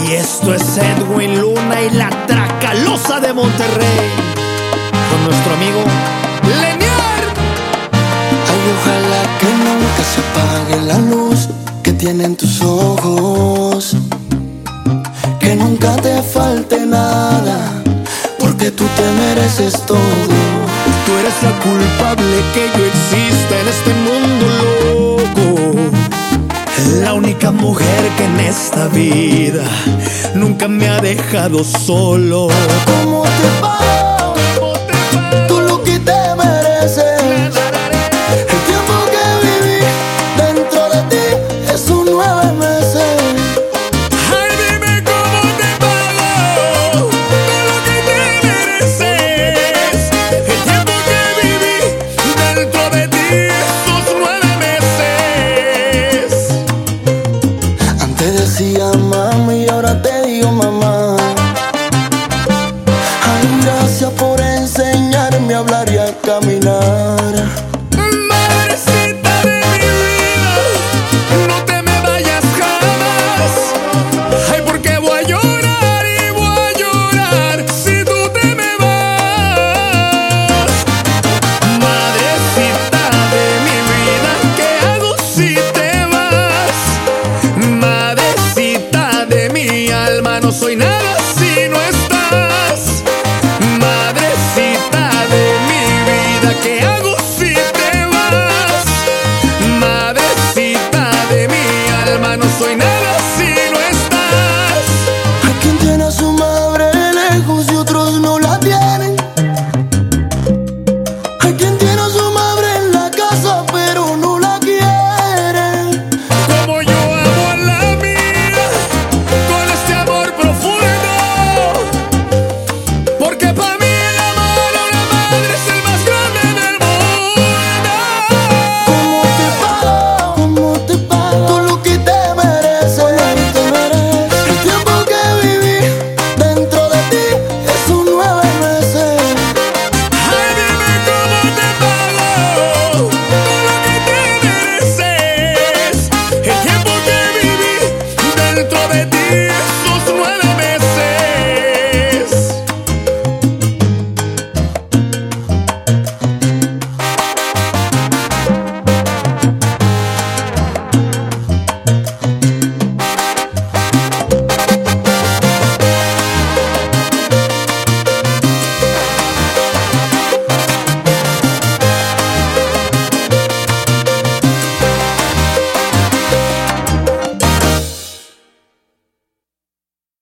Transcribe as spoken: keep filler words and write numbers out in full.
Y esto es Edwin Luna y la Tracalosa de Monterrey, con nuestro amigo Lenier. Ay, ojalá que nunca se apague la luz que tienen tus ojos, que nunca te falte nada, porque tú te mereces todo. Tú eres la culpable que yo exista en este mundo loco, la única mujer que en esta vida nunca me ha dejado solo. ¿Cómo te pago? Tú lo que te mereces. El tiempo que viví dentro de ti es un nueve meses. Ay, dime cómo te pago todo lo que te mereces. El tiempo que viví dentro de ti esos nueve meses. Antes decía mami y ahora te digo mamá.